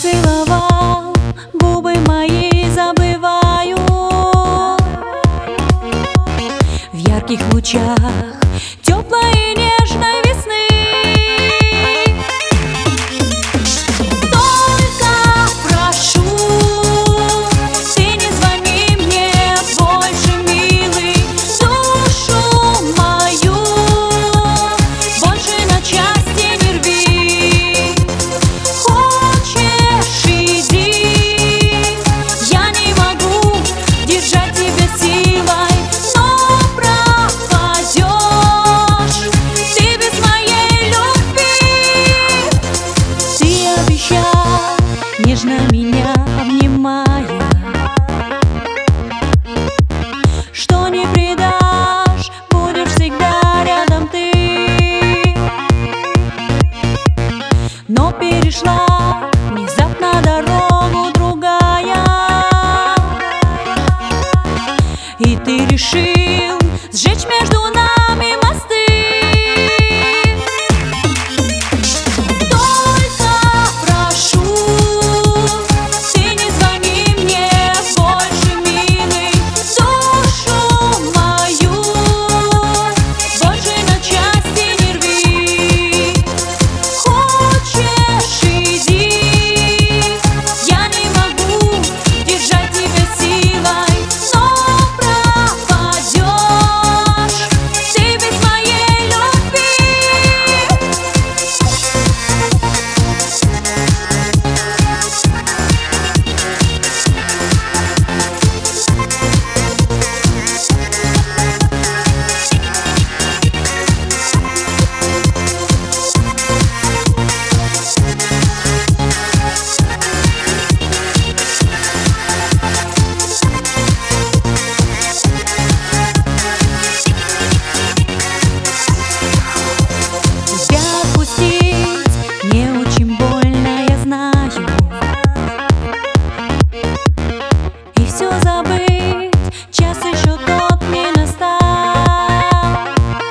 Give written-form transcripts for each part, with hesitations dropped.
Поцеловал, губы мои забываю. В ярких лучах теплой и нежной весны только прошу, ты не звони мне больше, милый, душу мою больше на части не рви. Хочешь, иди, я не могу держать тебя силой, но пропадешь ты без моей любви. Ты обещал, нежно меня обнимая, что не предашь, будешь всегда рядом ты. Но перешла внезапно дорогу другая, и ты решил сжечь между нами мосты. Только прошу, ты не звони мне больше, милый, душу мою больше на части не рви. Хочешь, иди, я не могу держать тебя силой, но пропадешь ты без моей любви. Тебя отпустить мне очень больно, я знаю. И все забыть, час еще тот не настал.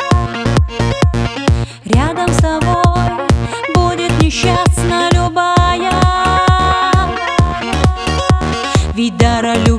Рядом с тобой будет несчастна любая, ведь даролюбие